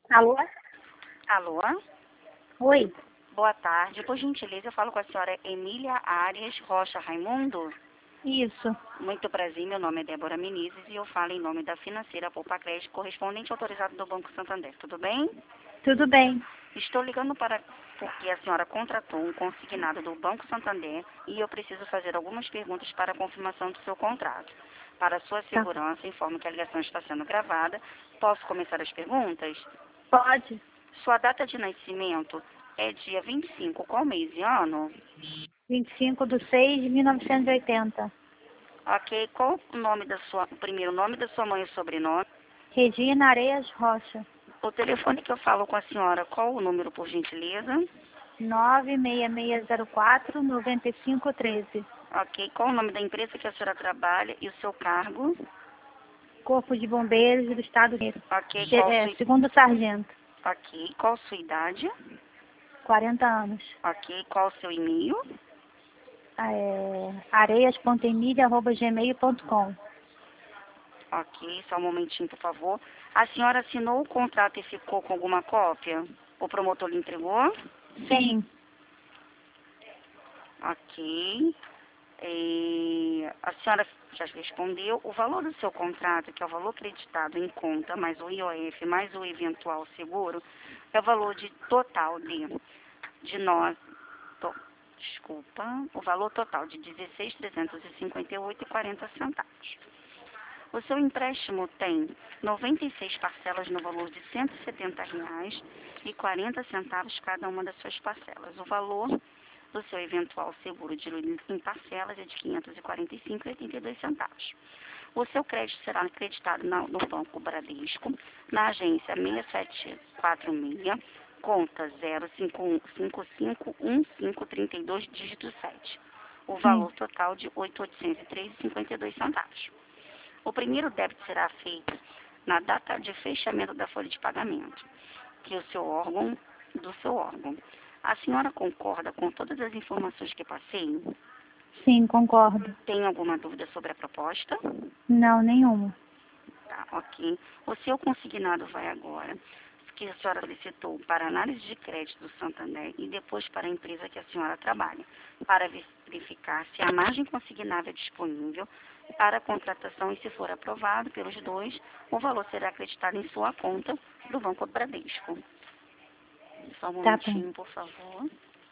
Alô? Alô? Oi, Boa tarde. Por gentileza, eu falo com a senhora Emília Arias Rocha Raimundo. isso. Muito prazer, meu nome é Débora Menezes e eu falo em nome da financeira Poupa Crédito, correspondente autorizado do Banco Santander. Tudo bem? Tudo bem. Estou ligando porque a senhora contratou um consignado do Banco Santander e eu preciso fazer algumas perguntas para a confirmação do seu contrato. Para sua Tá. segurança, informo que a ligação está sendo gravada. Posso começar as perguntas? Pode. Sua data de nascimento é dia 25, qual mês e ano? 25/6/1980. Ok, qual o primeiro nome da sua mãe e o sobrenome? Regina Areias Rocha. O telefone que eu falo com a senhora, qual o número, por gentileza? 96604-9513. Ok, qual o nome da empresa que a senhora trabalha e o seu cargo? Corpo de Bombeiros do Estado do Rio. Ok, Segundo sargento. ok, qual sua idade? 40 anos. Ok, qual o seu e-mail? areias.emília@gmail.com. Ok, só um momentinho, por favor. A senhora assinou o contrato e ficou com alguma cópia? O promotor lhe entregou? Sim. Ok. A senhora já respondeu. O valor do seu contrato, que é o valor acreditado em conta, mais o IOF, mais o eventual seguro, é o valor total de nós. Desculpa. O valor total de R$ 16.358,40. O seu empréstimo tem 96 parcelas no valor de R$ 170,40 cada uma das suas parcelas. O valor do seu eventual seguro diluído em parcelas é de R$ 545,82. O seu crédito será acreditado no Banco Bradesco, na agência 6746, conta 0551532, dígito 7. O valor total de R$ 8.803,52. O primeiro débito será feito na data de fechamento da folha de pagamento, que do seu órgão. A senhora concorda com todas as informações que passei? Sim, concordo. Tem alguma dúvida sobre a proposta? Não, nenhuma. Tá, ok. O seu consignado vai agora, que a senhora solicitou, para análise de crédito do Santander e depois para a empresa que a senhora trabalha, para verificar se a margem consignável é disponível para a contratação e, se for aprovado pelos dois, o valor será acreditado em sua conta do Banco Bradesco. Só um Tá bom. momentinho, por favor.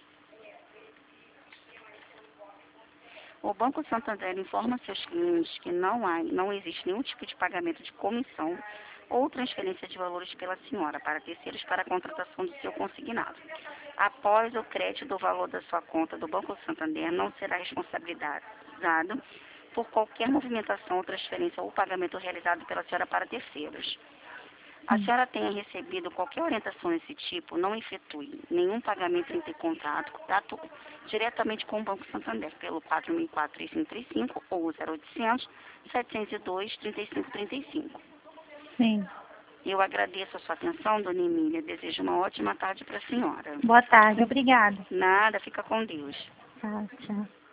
O Banco Santander informa seus clientes que não existe nenhum tipo de pagamento de comissão ou transferência de valores pela senhora para terceiros para a contratação do seu consignado. Após o crédito do valor da sua conta do Banco Santander, não será responsabilizado por qualquer movimentação ou transferência ou pagamento realizado pela senhora para terceiros. A senhora tenha recebido qualquer orientação desse tipo, não efetue nenhum pagamento entre contato diretamente com o Banco Santander pelo 4.004-3535 ou 0800 702 3535. Sim. Eu agradeço a sua atenção, dona Emília. Desejo uma ótima tarde para a senhora. Boa tarde. Obrigada. Nada, fica com Deus. Tá, tchau.